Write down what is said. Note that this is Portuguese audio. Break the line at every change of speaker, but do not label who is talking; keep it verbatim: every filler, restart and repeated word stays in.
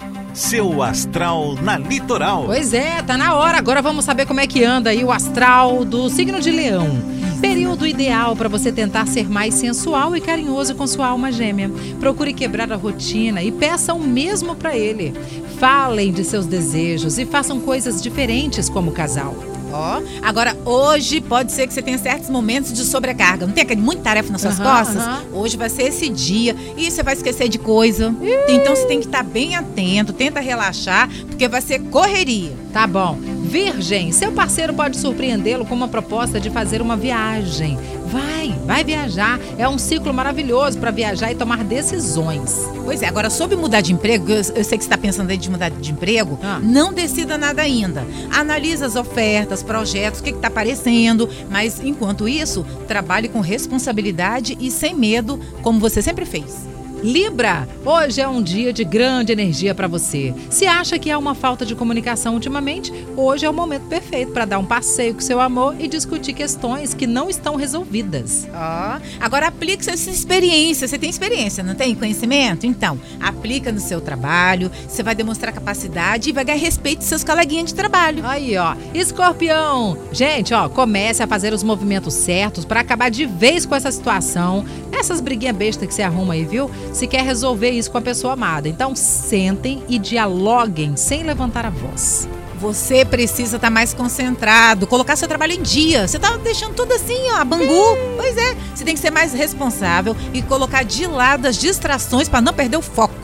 Seu astral na Litoral.
Pois é, tá na hora. Agora vamos saber como é que anda aí o astral do signo de Leão. Período ideal para você tentar ser mais sensual e carinhoso com sua alma gêmea. Procure quebrar a rotina e peça o mesmo para ele. Falem de seus desejos e façam coisas diferentes como casal.
Ó, agora hoje pode ser que você tenha certos momentos de sobrecarga. Não tem aquele muita tarefa nas suas
Uhum,
costas?
uhum.
Hoje vai ser esse dia e você vai esquecer de coisa. Então você tem que estar bem atento, tenta relaxar, porque vai ser correria.
Tá bom. Virgem, seu parceiro pode surpreendê-lo com uma proposta de fazer uma viagem. Vai, vai viajar. É um ciclo maravilhoso para viajar e tomar decisões.
Pois é, agora sobre mudar de emprego, eu, eu sei que você está pensando aí de mudar de emprego,
Ah.
não decida nada ainda. Analisa as ofertas, projetos, o que está aparecendo, mas enquanto isso, trabalhe com responsabilidade e sem medo, como você sempre fez.
Libra, hoje é um dia de grande energia para você. Se acha que há uma falta de comunicação ultimamente, hoje é o momento perfeito para dar um passeio com seu amor e discutir questões que não estão resolvidas.
Ó, agora aplique essa experiência. Você tem experiência, não tem conhecimento? Então, aplica no seu trabalho, você vai demonstrar capacidade e vai ganhar respeito dos seus coleguinhas de trabalho.
Aí, ó, Escorpião. Gente, ó, comece a fazer os movimentos certos para acabar de vez com essa situação. Essas briguinhas bestas que você arruma aí, viu? Se quer resolver isso com a pessoa amada. Então, sentem e dialoguem sem levantar a voz.
Você precisa estar mais concentrado, colocar seu trabalho em dia. Você tá deixando tudo assim, ó, a bangu. Pois é, você tem que ser mais responsável e colocar de lado as distrações para não perder o foco.